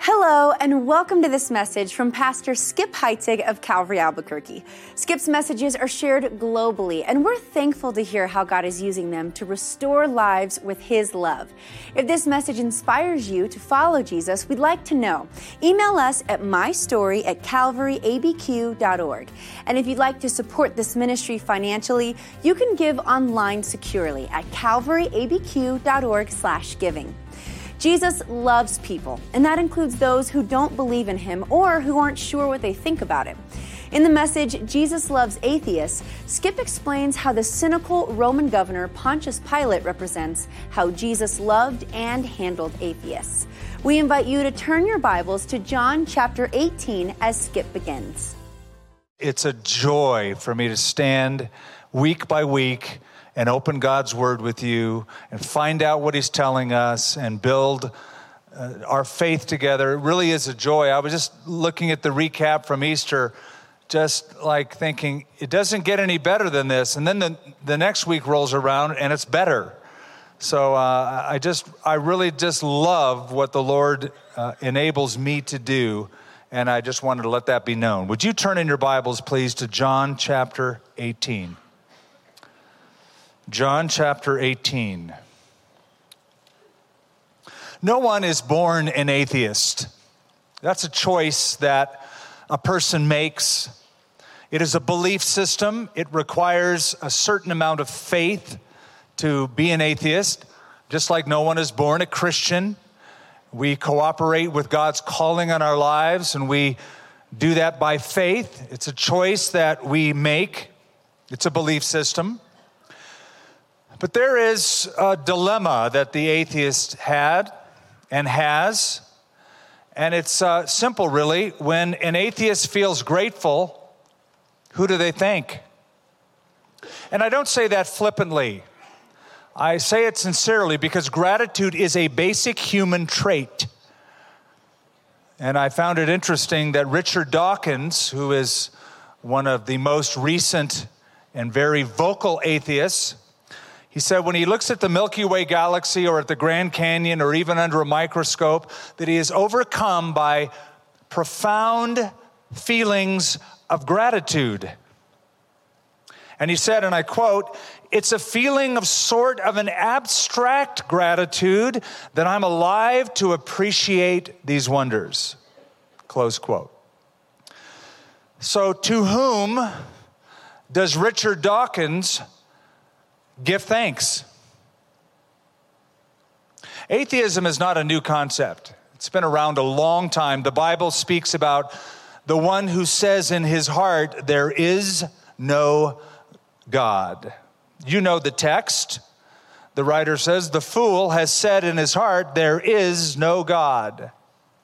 Hello, and welcome to this message from Pastor Skip Heitzig of Calvary Albuquerque. Skip's messages are shared globally, and we're thankful to hear how God is using them to restore lives with His love. If this message inspires you to follow Jesus, we'd like to know. Email us at mystory@calvaryabq.org. And if you'd like to support this ministry financially, you can give online securely at calvaryabq.org/giving. Jesus loves people, and that includes those who don't believe in Him or who aren't sure what they think about Him. In the message, Jesus Loves Atheists, Skip explains how the cynical Roman governor Pontius Pilate represents how Jesus loved and handled atheists. We invite you to turn your Bibles to John chapter 18 as Skip begins. It's a joy for me to stand week by week and open God's Word with you and find out what He's telling us and build our faith together. It really is a joy. I was just looking at the recap from Easter, just like thinking, it doesn't get any better than this. And then the next week rolls around and it's better. So I really just love what the Lord enables me to do. And I just wanted to let that be known. Would you turn in your Bibles, please, to John chapter 18. John chapter 18. No one is born an atheist. That's a choice that a person makes. It is a belief system. It requires a certain amount of faith to be an atheist. Just like no one is born a Christian, we cooperate with God's calling on our lives, and we do that by faith. It's a choice that we make. It's a belief system. But there is a dilemma that the atheist had and has, and it's simple, really. When an atheist feels grateful, who do they thank? And I don't say that flippantly. I say it sincerely because gratitude is a basic human trait. And I found it interesting that Richard Dawkins, who is one of the most recent and very vocal atheists, he said when he looks at the Milky Way galaxy or at the Grand Canyon or even under a microscope, that he is overcome by profound feelings of gratitude. And he said, and I quote, "It's a feeling of sort of an abstract gratitude that I'm alive to appreciate these wonders." Close quote. So to whom does Richard Dawkins give thanks? Atheism is not a new concept. It's been around a long time. The Bible speaks about the one who says in his heart, there is no God. You know the text. The writer says, the fool has said in his heart, there is no God.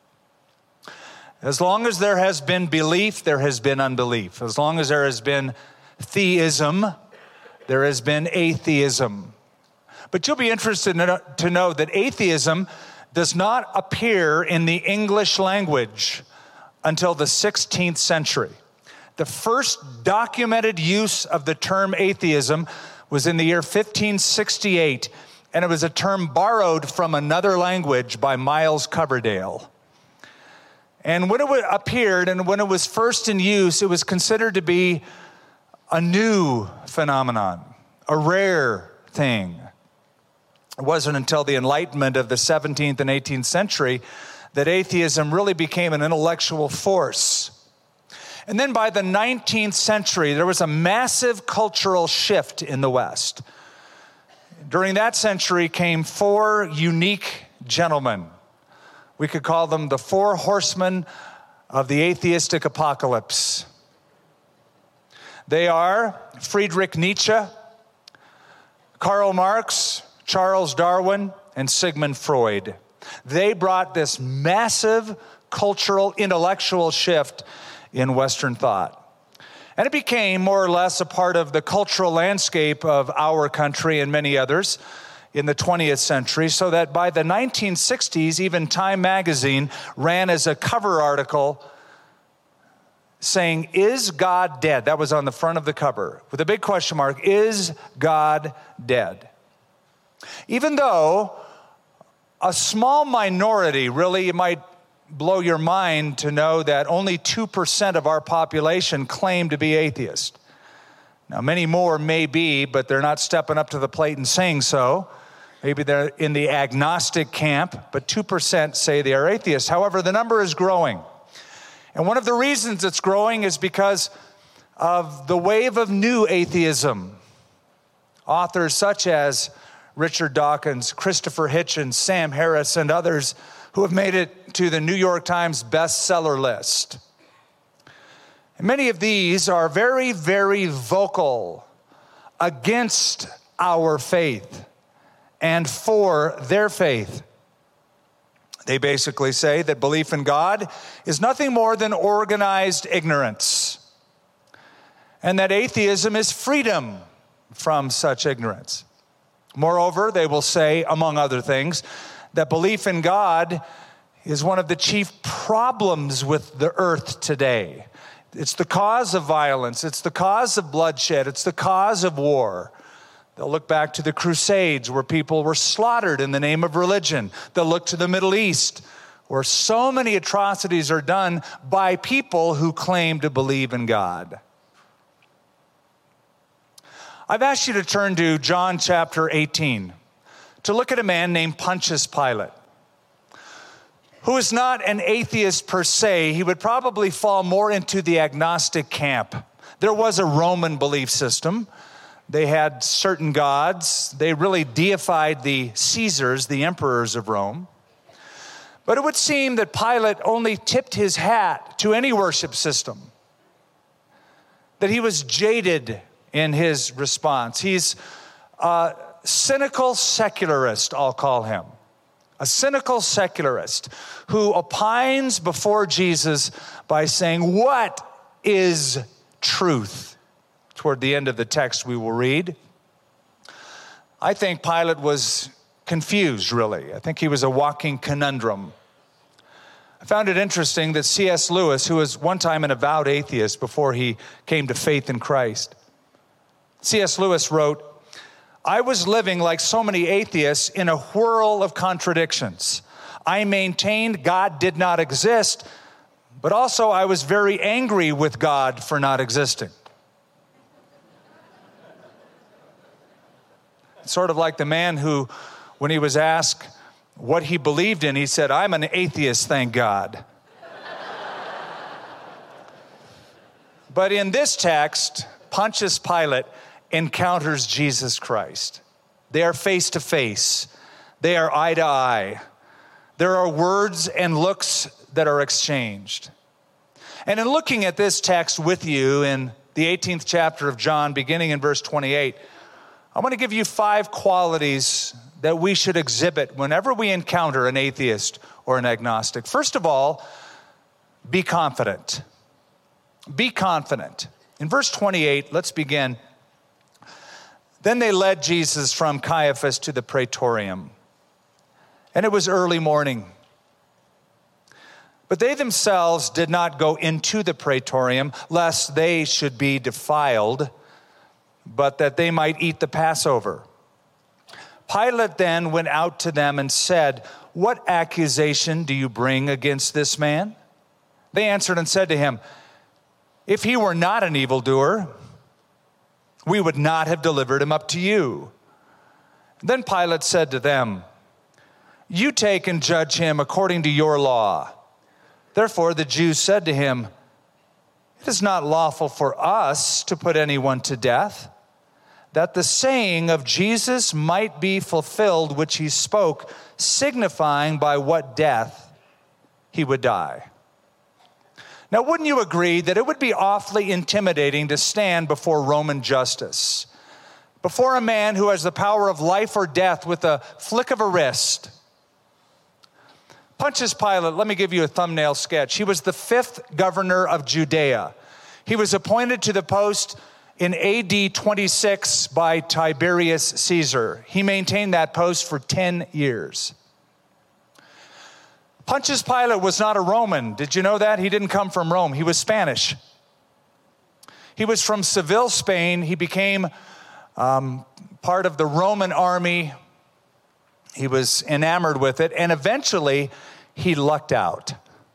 As long as there has been belief, there has been unbelief. As long as there has been theism, there has been atheism. But you'll be interested to know that atheism does not appear in the English language until the 16th century. The first documented use of the term atheism was in the year 1568, and it was a term borrowed from another language by Miles Coverdale. And when it appeared and when it was first in use, it was considered to be a new phenomenon, a rare thing. It wasn't until the Enlightenment of the 17th and 18th century that atheism really became an intellectual force. And then by the 19th century, there was a massive cultural shift in the West. During that century came four unique gentlemen. We could call them the four horsemen of the atheistic apocalypse. They are Friedrich Nietzsche, Karl Marx, Charles Darwin, and Sigmund Freud. They brought this massive cultural, intellectual shift in Western thought. And it became more or less a part of the cultural landscape of our country and many others in the 20th century, so that by the 1960s, even Time magazine ran as a cover article saying, "Is God dead?" That was on the front of the cover with a big question mark. Is God dead? Even though a small minority, really, you might blow your mind to know that only 2% of our population claim to be atheist. Now, many more may be, but they're not stepping up to the plate and saying so. Maybe they're in the agnostic camp, but 2% say they are atheists. However, the number is growing. And one of the reasons it's growing is because of the wave of new atheism. Authors such as Richard Dawkins, Christopher Hitchens, Sam Harris, and others who have made it to the New York Times bestseller list. And many of these are very, very vocal against our faith and for their faith. They basically say that belief in God is nothing more than organized ignorance, and that atheism is freedom from such ignorance. Moreover, they will say, among other things, that belief in God is one of the chief problems with the earth today. It's the cause of violence. It's the cause of bloodshed. It's the cause of war. They'll look back to the Crusades where people were slaughtered in the name of religion. They'll look to the Middle East where so many atrocities are done by people who claim to believe in God. I've asked you to turn to John chapter 18 to look at a man named Pontius Pilate, who is not an atheist per se. He would probably fall more into the agnostic camp. There was a Roman belief system. They had certain gods. They really deified the Caesars, the emperors of Rome. But it would seem that Pilate only tipped his hat to any worship system, that he was jaded in his response. He's a cynical secularist, I'll call him. A cynical secularist who opines before Jesus by saying, "What is truth?" Toward the end of the text we will read. I think Pilate was confused, really. I think he was a walking conundrum. I found it interesting that C.S. Lewis, who was one time an avowed atheist before he came to faith in Christ, C.S. Lewis wrote, "I was living like so many atheists in a whirl of contradictions. I maintained God did not exist, but also I was very angry with God for not existing." Sort of like the man who, when he was asked what he believed in, he said, "I'm an atheist, thank God." But in this text, Pontius Pilate encounters Jesus Christ. They are face to face. They are eye to eye. There are words and looks that are exchanged. And in looking at this text with you in the 18th chapter of John, beginning in verse 28, I want to give you 5 qualities that we should exhibit whenever we encounter an atheist or an agnostic. First of all, be confident. Be confident. In verse 28, let's begin. Then they led Jesus from Caiaphas to the praetorium, and it was early morning. But they themselves did not go into the praetorium, lest they should be defiled, but that they might eat the Passover. Pilate then went out to them and said, "What accusation do you bring against this man?" They answered and said to him, "If he were not an evildoer, we would not have delivered him up to you." Then Pilate said to them, "You take and judge him according to your law." Therefore the Jews said to him, "It is not lawful for us to put anyone to death, that the saying of Jesus might be fulfilled, which he spoke, signifying by what death he would die." Now, wouldn't you agree that it would be awfully intimidating to stand before Roman justice, before a man who has the power of life or death with a flick of a wrist? Pontius Pilate, let me give you a thumbnail sketch. He was the 5th governor of Judea. He was appointed to the post in AD 26 by Tiberius Caesar. He maintained that post for 10 years. Pontius Pilate was not a Roman. Did you know that? He didn't come from Rome. He was Spanish. He was from Seville, Spain. He became part of the Roman army. He was enamored with it, and eventually he lucked out.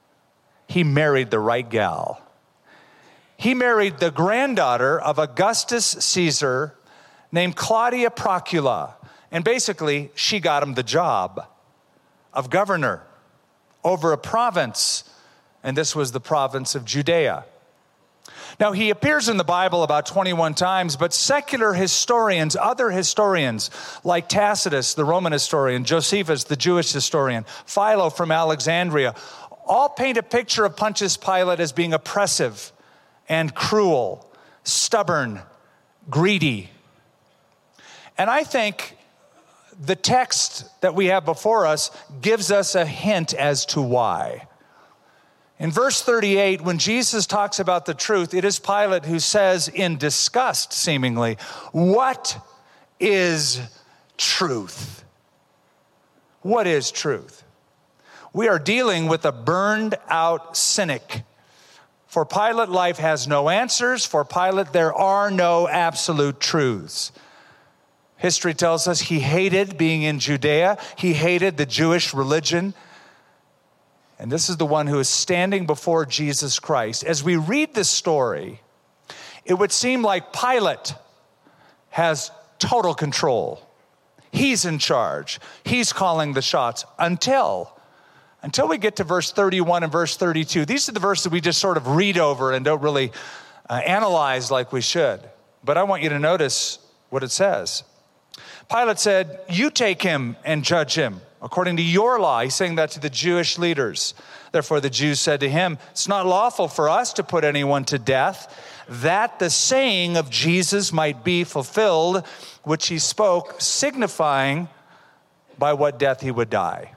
he married the right gal. He married the granddaughter of Augustus Caesar named Claudia Procula. And basically, she got him the job of governor over a province. And this was the province of Judea. Now, he appears in the Bible about 21 times, but secular historians, other historians like Tacitus, the Roman historian, Josephus, the Jewish historian, Philo from Alexandria, all paint a picture of Pontius Pilate as being oppressive and cruel, stubborn, greedy. And I think the text that we have before us gives us a hint as to why. In verse 38, when Jesus talks about the truth, it is Pilate who says in disgust, seemingly, "What is truth?" What is truth? We are dealing with a burned out cynic. For Pilate, life has no answers. For Pilate, there are no absolute truths. History tells us he hated being in Judea. He hated the Jewish religion. And this is the one who is standing before Jesus Christ. As we read this story, it would seem like Pilate has total control. He's in charge. He's calling the shots until we get to verse 31 and verse 32. These are the verses we just sort of read over and don't really analyze like we should. But I want you to notice what it says. Pilate said, "You take him and judge him according to your law." He's saying that to the Jewish leaders. Therefore the Jews said to him, "It's not lawful for us to put anyone to death, that the saying of Jesus might be fulfilled, which he spoke, signifying by what death he would die."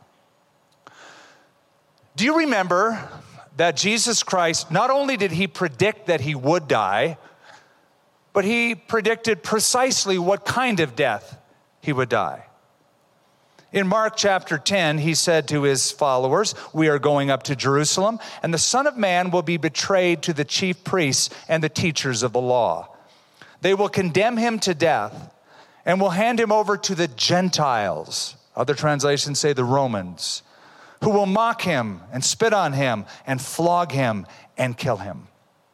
Do you remember that Jesus Christ, not only did he predict that he would die, but he predicted precisely what kind of death he would die? In Mark chapter 10, he said to his followers, "We are going up to Jerusalem, and the Son of Man will be betrayed to the chief priests and the teachers of the law. They will condemn him to death and will hand him over to the Gentiles." Other translations say the Romans, "who will mock him and spit on him and flog him and kill him.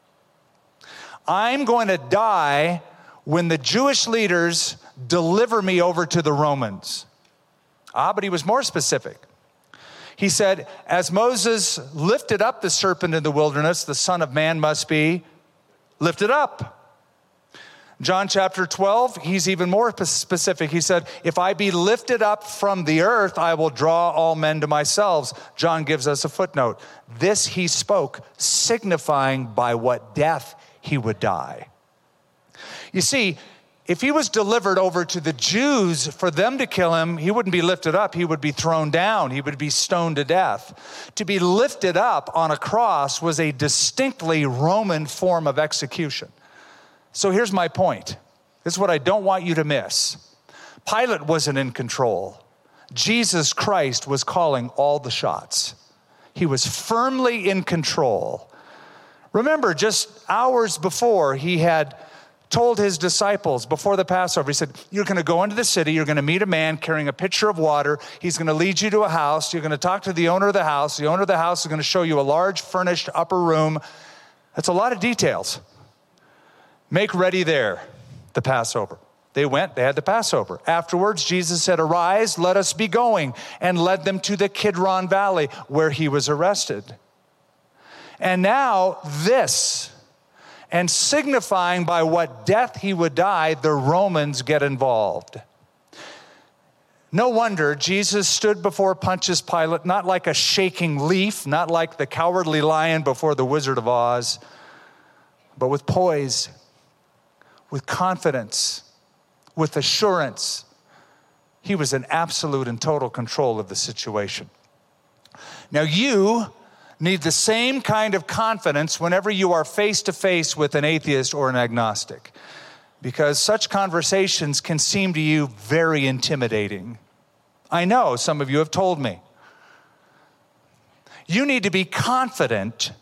I'm going to die when the Jewish leaders deliver me over to the Romans." But he was more specific. He said, "As Moses lifted up the serpent in the wilderness, the Son of Man must be lifted up." John chapter 12, he's even more specific. He said, "If I be lifted up from the earth, I will draw all men to myself." John gives us a footnote. This he spoke, signifying by what death he would die. You see, if he was delivered over to the Jews for them to kill him, he wouldn't be lifted up. He would be thrown down. He would be stoned to death. To be lifted up on a cross was a distinctly Roman form of execution. So here's my point. This is what I don't want you to miss. Pilate wasn't in control. Jesus Christ was calling all the shots. He was firmly in control. Remember, just hours before, he had told his disciples before the Passover, he said, "You're going to go into the city. You're going to meet a man carrying a pitcher of water. He's going to lead you to a house. You're going to talk to the owner of the house. The owner of the house is going to show you a large furnished upper room." That's a lot of details. "Make ready there the Passover." They went, they had the Passover. Afterwards, Jesus said, "Arise, let us be going," and led them to the Kidron Valley where he was arrested. And now this, and signifying by what death he would die, the Romans get involved. No wonder Jesus stood before Pontius Pilate, not like a shaking leaf, not like the cowardly lion before the Wizard of Oz, but with poise, with confidence, with assurance. He was in absolute and total control of the situation. Now you need the same kind of confidence whenever you are face to face with an atheist or an agnostic, because such conversations can seem to you very intimidating. I know some of you have told me. You need to be confident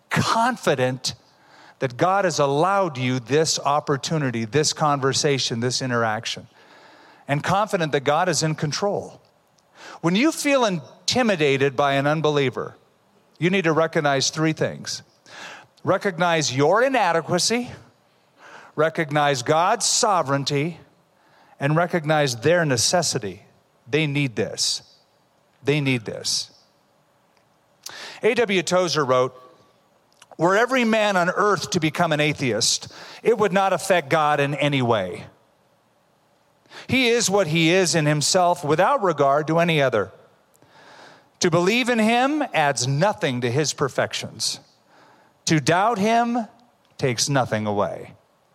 that God has allowed you this opportunity, this conversation, this interaction, and confident that God is in control. When you feel intimidated by an unbeliever, you need to recognize three things. Recognize your inadequacy, recognize God's sovereignty, and recognize their necessity. They need this. They need this. A.W. Tozer wrote, "Were every man on earth to become an atheist, it would not affect God in any way. He is what he is in himself without regard to any other. To believe in him adds nothing to his perfections. To doubt him takes nothing away."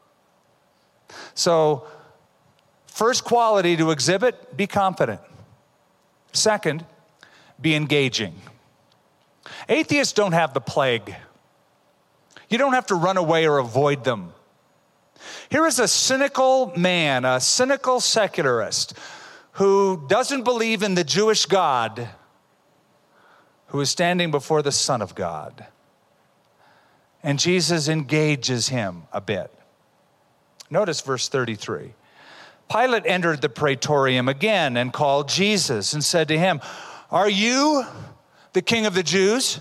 So, first quality to exhibit, be confident. Second, be engaging. Atheists don't have the plague. You don't have to run away or avoid them. Here is a cynical man, a cynical secularist who doesn't believe in the Jewish God, who is standing before the Son of God. And Jesus engages him a bit. Notice verse 33. Pilate entered the praetorium again and called Jesus and said to him, "Are you the King of the Jews?"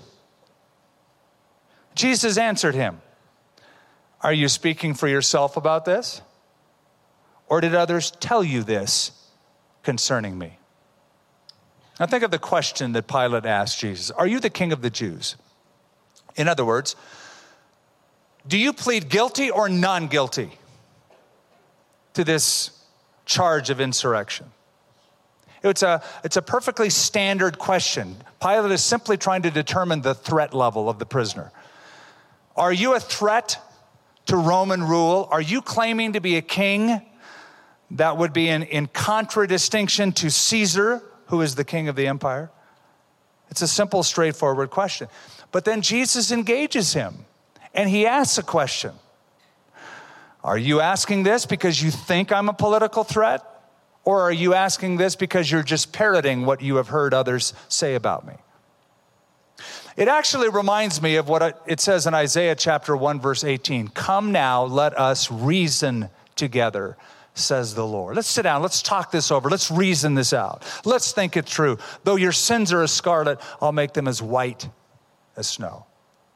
Jesus answered him, "Are you speaking for yourself about this? Or did others tell you this concerning me?" Now think of the question that Pilate asked Jesus. Are you the King of the Jews? In other words, do you plead guilty or non-guilty to this charge of insurrection? It's a perfectly standard question. Pilate is simply trying to determine the threat level of the prisoner. Are you a threat to Roman rule? Are you claiming to be a king that would be in contradistinction to Caesar, who is the king of the empire? It's a simple, straightforward question. But then Jesus engages him, and he asks a question. Are you asking this because you think I'm a political threat? Or are you asking this because you're just parroting what you have heard others say about me? It actually reminds me of what it says in Isaiah chapter 1, verse 18. "Come now, let us reason together, says the Lord." Let's sit down. Let's talk this over. Let's reason this out. Let's think it through. Though your sins are as scarlet, I'll make them as white as snow.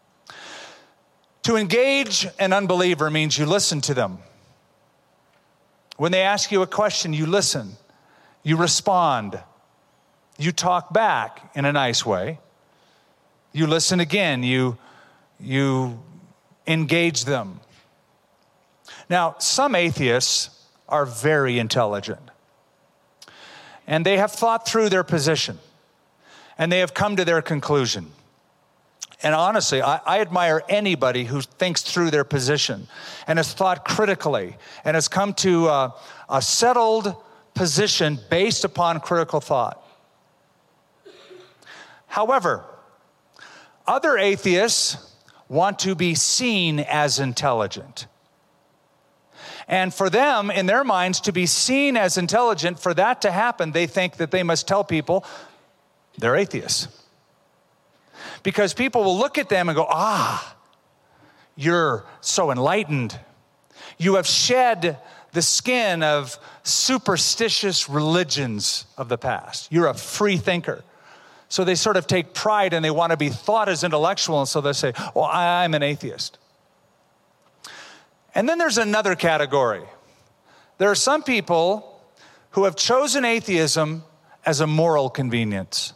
To engage an unbeliever means you listen to them. When they ask you a question, you listen. You respond. You talk back in a nice way. You listen again. You engage them. Now, some atheists are very intelligent. And they have thought through their position. And they have come to their conclusion. And honestly, I admire anybody who thinks through their position and has thought critically and has come to a settled position based upon critical thought. However, other atheists want to be seen as intelligent. And for them, in their minds, to be seen as intelligent, for that to happen, they think that they must tell people they're atheists. Because people will look at them and go, you're so enlightened. You have shed the skin of superstitious religions of the past. You're a free thinker. So they sort of take pride and they want to be thought as intellectual. And so they say, well, I'm an atheist. And then there's another category. There are some people who have chosen atheism as a moral convenience.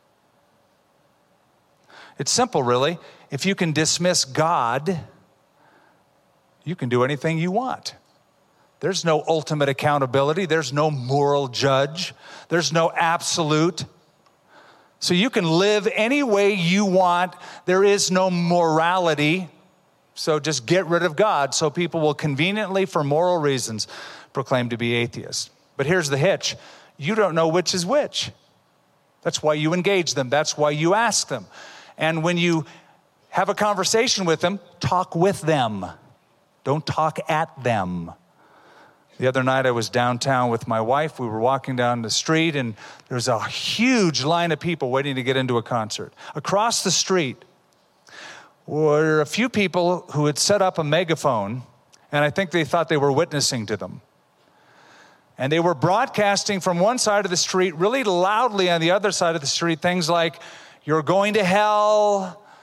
It's simple, really. If you can dismiss God, you can do anything you want. There's no ultimate accountability. There's no moral judge. There's no absolute. So you can live any way you want. There is no morality. So just get rid of God so people will conveniently, for moral reasons, proclaim to be atheists. But here's the hitch. You don't know which is which. That's why you engage them. That's why you ask them. And when you have a conversation with them, talk with them. Don't talk at them. The other night I was downtown with my wife. We were walking down the street and there was a huge line of people waiting to get into a concert. Across the street were a few people who had set up a megaphone, and I think they thought they were witnessing to them. And they were broadcasting from one side of the street really loudly on the other side of the street things like, "You're going to hell,"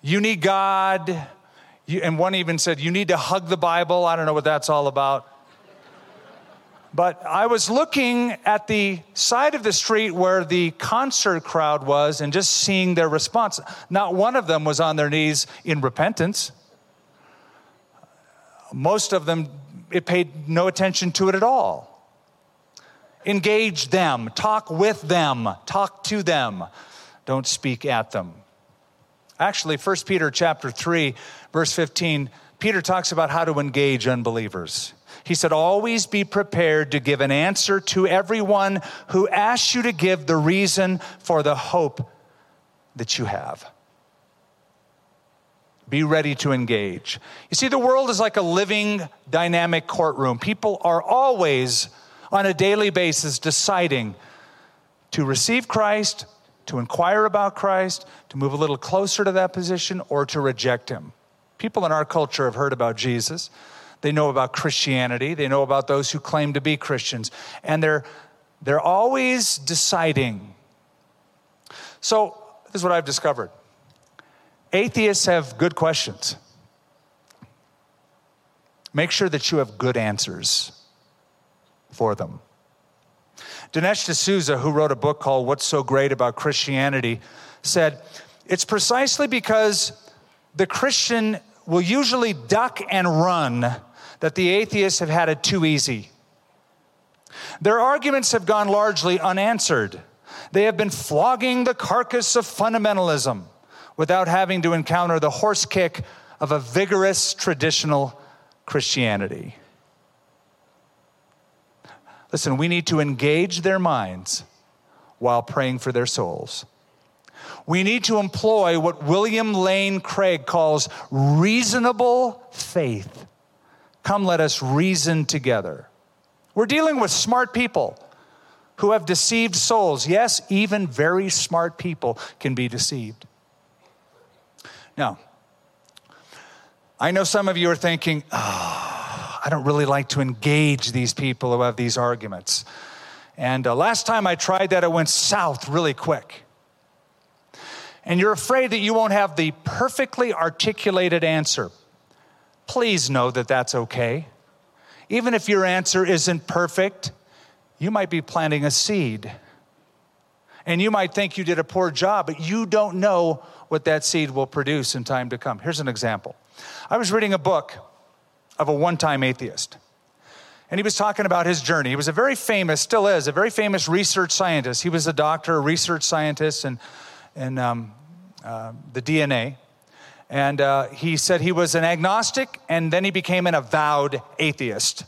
you need God. And one even said, you need to hug the Bible. I don't know what that's all about. But I was looking at the side of the street where the concert crowd was and just seeing their response. Not one of them was on their knees in repentance. Most of them, it paid no attention to it at all. Engage them, talk with them, talk to them. Don't speak at them. Actually, 1 Peter chapter 3, verse 15, Peter talks about how to engage unbelievers. He said, always be prepared to give an answer to everyone who asks you to give the reason for the hope that you have. Be ready to engage. You see, the world is like a living, dynamic courtroom. People are always, on a daily basis, deciding to receive Christ, to inquire about Christ, to move a little closer to that position, or to reject him. People in our culture have heard about Jesus. They know about Christianity. They know about those who claim to be Christians. And they're always deciding. So this is what I've discovered. Atheists have good questions. Make sure that you have good answers for them. Dinesh D'Souza, who wrote a book called What's So Great About Christianity, said, it's precisely because the Christian will usually duck and run that the atheists have had it too easy. Their arguments have gone largely unanswered. They have been flogging the carcass of fundamentalism without having to encounter the horse kick of a vigorous traditional Christianity. Listen, we need to engage their minds while praying for their souls. We need to employ what William Lane Craig calls reasonable faith. Come, let us reason together. We're dealing with smart people who have deceived souls. Yes, even very smart people can be deceived. Now, I know some of you are thinking, I don't really like to engage these people who have these arguments. And last time I tried that, it went south really quick. And you're afraid that you won't have the perfectly articulated answer. Please know that that's okay. Even if your answer isn't perfect, you might be planting a seed. And you might think you did a poor job, but you don't know what that seed will produce in time to come. Here's an example. I was reading a book of a one-time atheist. And he was talking about his journey. He was a very famous, still is, a very famous research scientist. He was a doctor, a research scientist in the DNA. And he said he was an agnostic, and then he became an avowed atheist.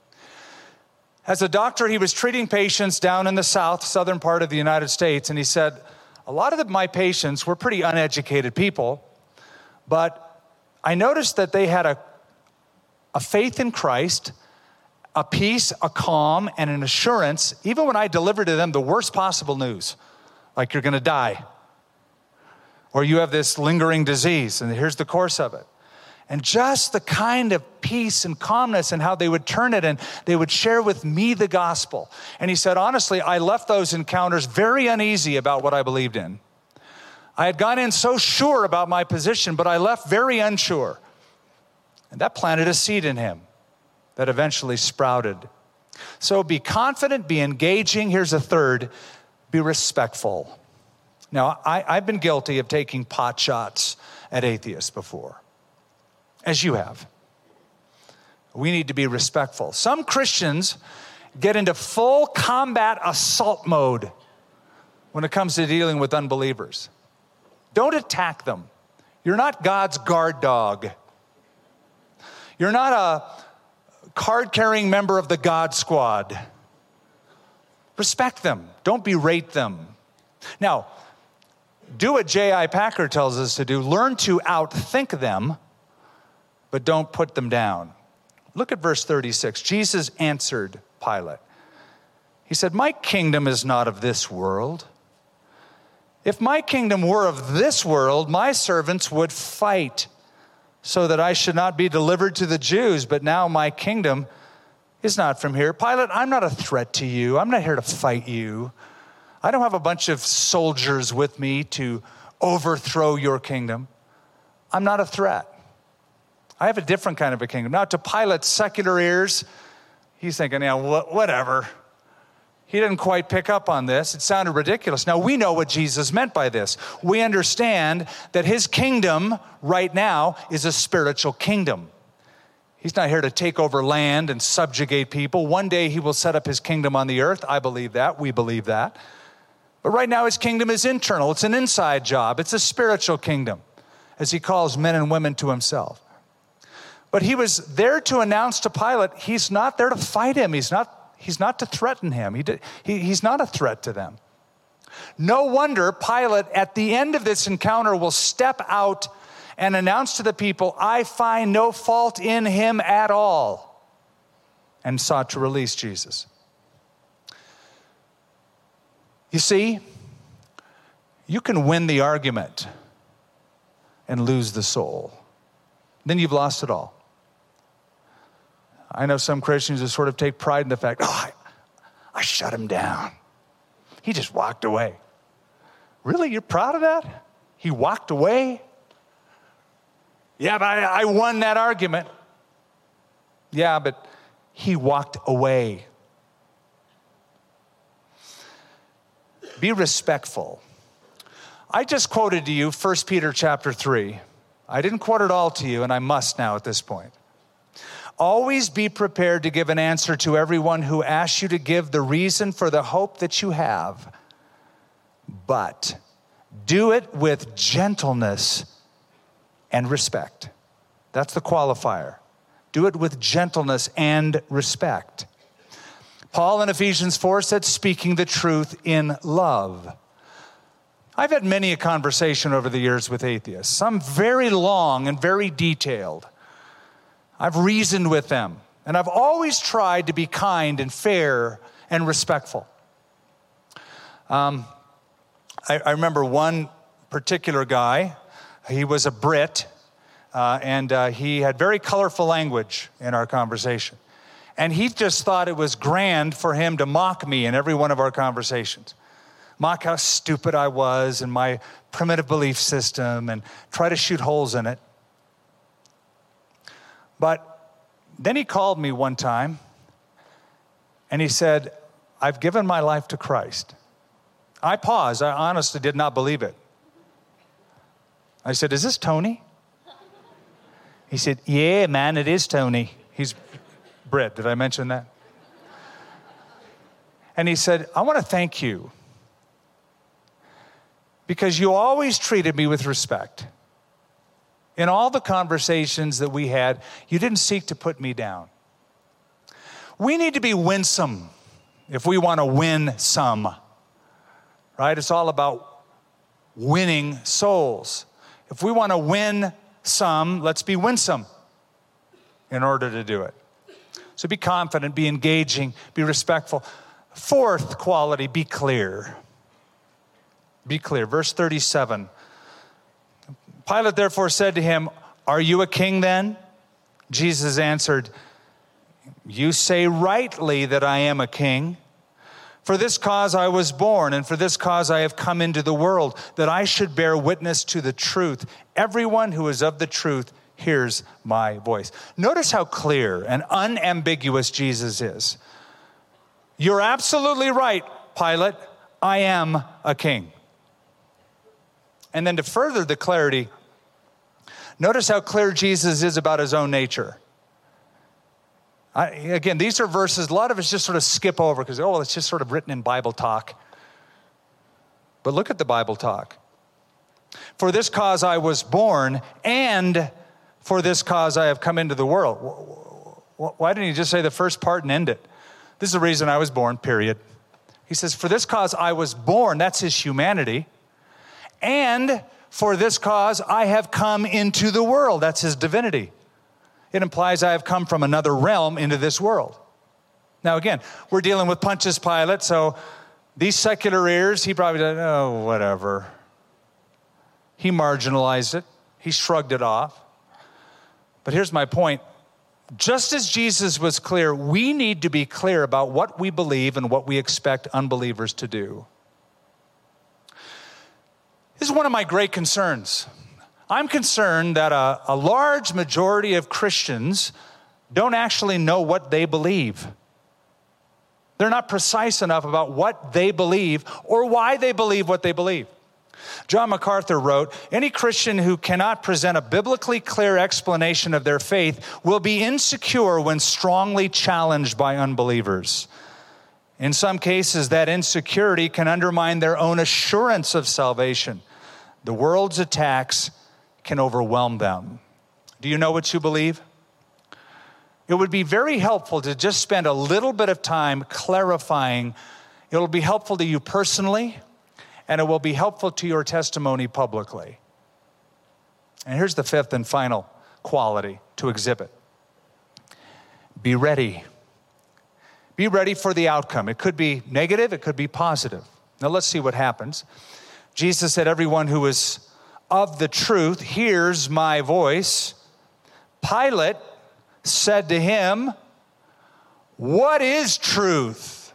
As a doctor, he was treating patients down in the southern part of the United States, and he said, a lot of my patients were pretty uneducated people, but I noticed that they had a faith in Christ, a peace, a calm, and an assurance, even when I delivered to them the worst possible news, like you're going to die, or you have this lingering disease, and here's the course of it. And just the kind of peace and calmness and how they would turn it and they would share with me the gospel. And he said, honestly, I left those encounters very uneasy about what I believed in. I had gone in so sure about my position, but I left very unsure. And that planted a seed in him that eventually sprouted. So be confident, be engaging. Here's a third, be respectful. Now, I've been guilty of taking pot shots at atheists before, as you have. We need to be respectful. Some Christians get into full combat assault mode when it comes to dealing with unbelievers. Don't attack them. You're not God's guard dog. You're not a card-carrying member of the God Squad. Respect them. Don't berate them. Now, do what J.I. Packer tells us to do. Learn to outthink them, but don't put them down. Look at verse 36. Jesus answered Pilate. He said, my kingdom is not of this world. If my kingdom were of this world, my servants would fight so that I should not be delivered to the Jews. But now my kingdom is not from here. Pilate, I'm not a threat to you. I'm not here to fight you. I don't have a bunch of soldiers with me to overthrow your kingdom. I'm not a threat. I have a different kind of a kingdom. Now, to Pilate's secular ears, he's thinking, yeah, whatever. He didn't quite pick up on this. It sounded ridiculous. Now, we know what Jesus meant by this. We understand that his kingdom right now is a spiritual kingdom. He's not here to take over land and subjugate people. One day he will set up his kingdom on the earth. I believe that. We believe that. But right now his kingdom is internal. It's an inside job. It's a spiritual kingdom, as he calls men and women to himself. But he was there to announce to Pilate, he's not there to fight him. He's not to threaten him. He's not a threat to them. No wonder Pilate, at the end of this encounter, will step out and announce to the people, I find no fault in him at all, and sought to release Jesus. You see, you can win the argument and lose the soul. Then you've lost it all. I know some Christians who sort of take pride in the fact, I shut him down. He just walked away. Really? You're proud of that? He walked away? Yeah, but I won that argument. Yeah, but he walked away. Be respectful. I just quoted to you 1 Peter chapter 3. I didn't quote it all to you, and I must now at this point. Always be prepared to give an answer to everyone who asks you to give the reason for the hope that you have. But do it with gentleness and respect. That's the qualifier. Do it with gentleness and respect. Paul in Ephesians 4 said, speaking the truth in love. I've had many a conversation over the years with atheists, some very long and very detailed. I've reasoned with them, and I've always tried to be kind and fair and respectful. I remember one particular guy. He was a Brit, and he had very colorful language in our conversation. And he just thought it was grand for him to mock me in every one of our conversations. Mock how stupid I was and my primitive belief system and try to shoot holes in it. But then he called me one time and he said, I've given my life to Christ. I paused. I honestly did not believe it. I said, is this Tony? He said, yeah, man, it is Tony. He's Brit. Did I mention that? And he said, I want to thank you because you always treated me with respect. In all the conversations that we had, you didn't seek to put me down. We need to be winsome if we want to win some, right? It's all about winning souls. If we want to win some, let's be winsome in order to do it. So be confident, be engaging, be respectful. Fourth quality, be clear. Be clear. Verse 37. Pilate therefore said to him, are you a king then? Jesus answered, you say rightly that I am a king. For this cause I was born, and for this cause I have come into the world, that I should bear witness to the truth. Everyone who is of the truth hears my voice. Notice how clear and unambiguous Jesus is. You're absolutely right, Pilate. I am a king. And then to further the clarity, notice how clear Jesus is about his own nature. Again, these are verses, a lot of us just sort of skip over because, it's just sort of written in Bible talk. But look at the Bible talk. For this cause I was born, and for this cause I have come into the world. Why didn't he just say the first part and end it? This is the reason I was born, period. He says, for this cause I was born, that's his humanity. And for this cause I have come into the world, that's his divinity. It implies I have come from another realm into this world. Now again, we're dealing with Pontius Pilate, so these secular ears, he probably said, whatever. He marginalized it. He shrugged it off. But here's my point. Just as Jesus was clear, we need to be clear about what we believe and what we expect unbelievers to do. This is one of my great concerns. I'm concerned that a large majority of Christians don't actually know what they believe. They're not precise enough about what they believe or why they believe what they believe. John MacArthur wrote, "Any Christian who cannot present a biblically clear explanation of their faith will be insecure when strongly challenged by unbelievers. In some cases, that insecurity can undermine their own assurance of salvation. The world's attacks can overwhelm them." Do you know what you believe? It would be very helpful to just spend a little bit of time clarifying. It will be helpful to you personally, and it will be helpful to your testimony publicly. And here's the fifth and final quality to exhibit. Be ready. Be ready for the outcome. It could be negative, it could be positive. Now let's see what happens. Jesus said, "Everyone who is of the truth hears my voice." Pilate said to him, "What is truth?"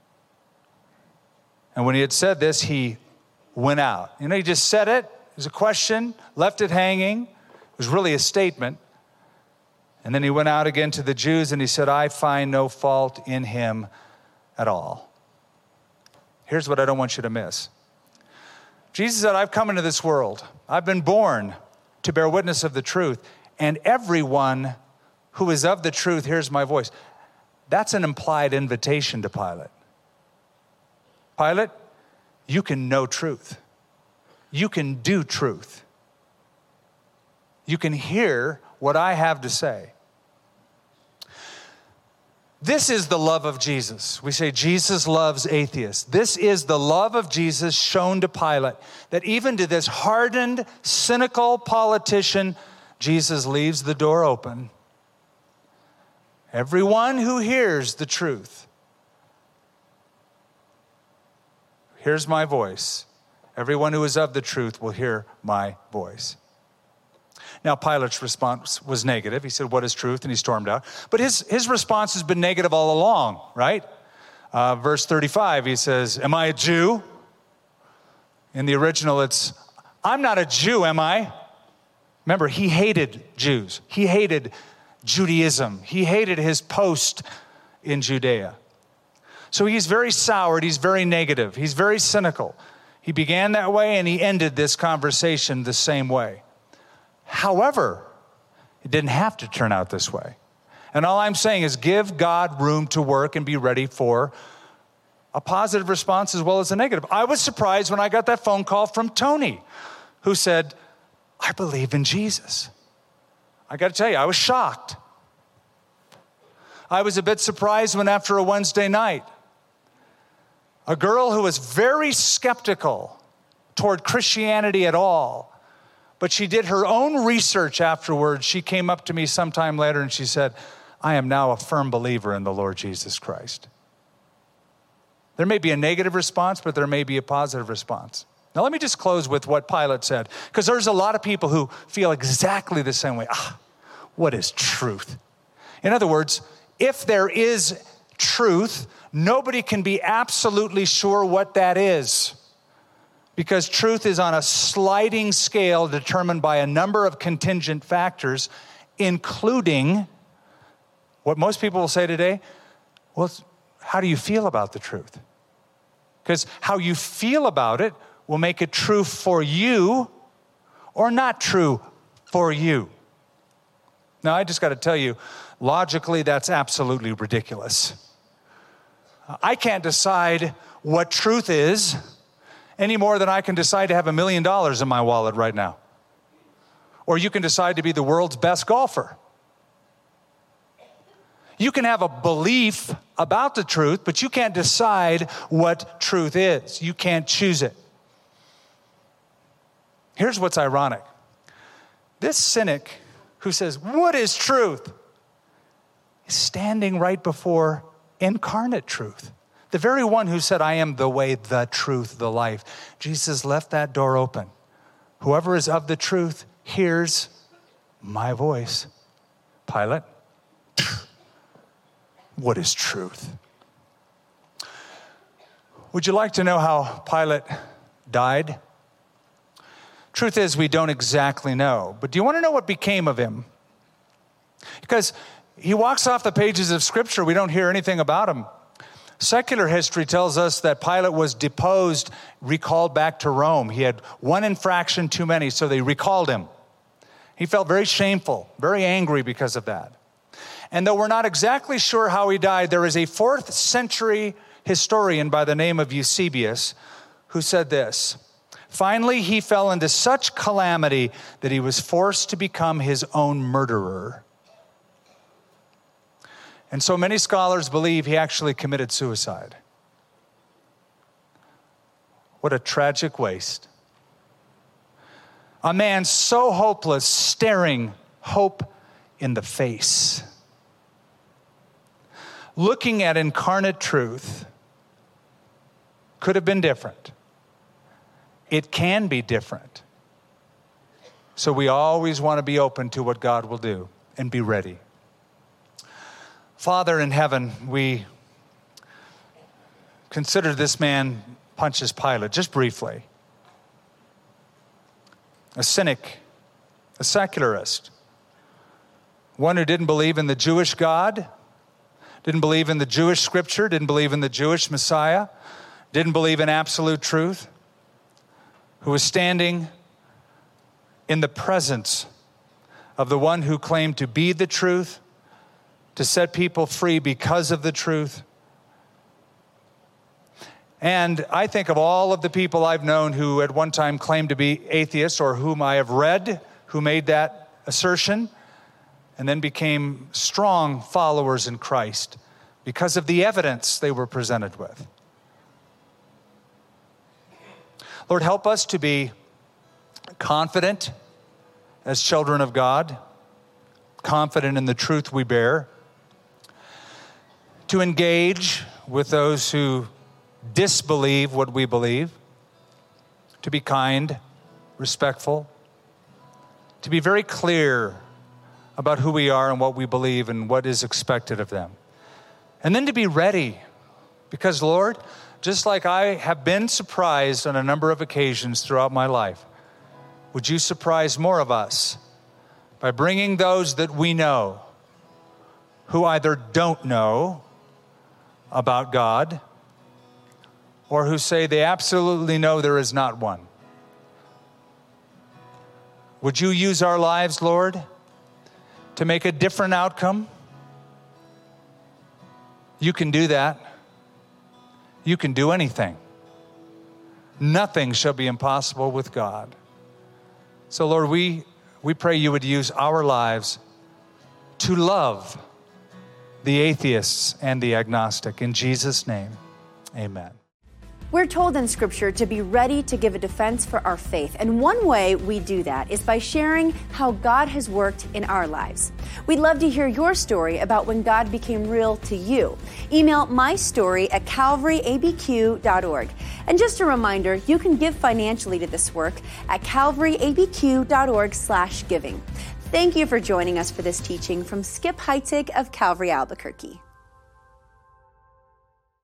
And when he had said this, he went out. He just said it. It was a question, left it hanging. It was really a statement. And then he went out again to the Jews and he said, "I find no fault in him at all." Here's what I don't want you to miss. Jesus said, "I've come into this world. I've been born to bear witness of the truth. And everyone who is of the truth hears my voice." That's an implied invitation to Pilate. Pilate, you can know truth. You can do truth. You can hear what I have to say. This is the love of Jesus. We say Jesus loves atheists. This is the love of Jesus shown to Pilate, that even to this hardened, cynical politician, Jesus leaves the door open. Everyone who hears the truth hears my voice. Everyone who is of the truth will hear my voice. Now, Pilate's response was negative. He said, "What is truth?" And he stormed out. But his response has been negative all along, right? Verse 35, he says, "Am I a Jew?" In the original, it's, "I'm not a Jew, am I?" Remember, he hated Jews. He hated Judaism. He hated his post in Judea. So he's very soured. He's very negative. He's very cynical. He began that way and he ended this conversation the same way. However, it didn't have to turn out this way. And all I'm saying is give God room to work and be ready for a positive response as well as a negative. I was surprised when I got that phone call from Tony, who said, "I believe in Jesus." I got to tell you, I was shocked. I was a bit surprised when after a Wednesday night, a girl who was very skeptical toward Christianity at all, but she did her own research afterwards. She came up to me sometime later and she said, "I am now a firm believer in the Lord Jesus Christ." There may be a negative response, but there may be a positive response. Now, let me just close with what Pilate said, because there's a lot of people who feel exactly the same way. What is truth? In other words, if there is truth, nobody can be absolutely sure what that is, because truth is on a sliding scale determined by a number of contingent factors, including what most people will say today, well, how do you feel about the truth? Because how you feel about it will make it true for you or not true for you. Now, I just got to tell you, logically, that's absolutely ridiculous. I can't decide what truth is any more than I can decide to have $1 million in my wallet right now. Or you can decide to be the world's best golfer. You can have a belief about the truth, but you can't decide what truth is. You can't choose it. Here's what's ironic. This cynic who says, "What is truth?" is standing right before incarnate truth. The very one who said, "I am the way, the truth, the life." Jesus left that door open. Whoever is of the truth hears my voice. Pilate, what is truth? Would you like to know how Pilate died? Truth is, we don't exactly know. But do you want to know what became of him? Because he walks off the pages of Scripture. We don't hear anything about him. Secular history tells us that Pilate was deposed, recalled back to Rome. He had one infraction too many, so they recalled him. He felt very shameful, very angry because of that. And though we're not exactly sure how he died, there is a 4th century historian by the name of Eusebius who said this: finally, he fell into such calamity that he was forced to become his own murderer. And so many scholars believe he actually committed suicide. What a tragic waste. A man so hopeless, staring hope in the face. Looking at incarnate truth could have been different. It can be different. So we always want to be open to what God will do and be ready. Father in heaven, we consider this man Pontius Pilate, just briefly. A cynic, a secularist, one who didn't believe in the Jewish God, didn't believe in the Jewish scripture, didn't believe in the Jewish Messiah, didn't believe in absolute truth, who was standing in the presence of the one who claimed to be the truth, to set people free because of the truth. And I think of all of the people I've known who at one time claimed to be atheists, or whom I have read who made that assertion and then became strong followers in Christ because of the evidence they were presented with. Lord, help us to be confident as children of God, confident in the truth we bear, to engage with those who disbelieve what we believe, to be kind, respectful, to be very clear about who we are and what we believe and what is expected of them. And then to be ready, because Lord, just like I have been surprised on a number of occasions throughout my life, would you surprise more of us by bringing those that we know who either don't know about God or who say they absolutely know there is not one. Would you use our lives, Lord, to make a different outcome? You can do that. You can do anything. Nothing shall be impossible with God. So, Lord, we pray you would use our lives to love the atheists and the agnostic. In Jesus' name, amen. We're told in Scripture to be ready to give a defense for our faith. And one way we do that is by sharing how God has worked in our lives. We'd love to hear your story about when God became real to you. Email mystory@calvaryabq.org. And just a reminder, you can give financially to this work at calvaryabq.org/giving. Thank you for joining us for this teaching from Skip Heitzig of Calvary Albuquerque.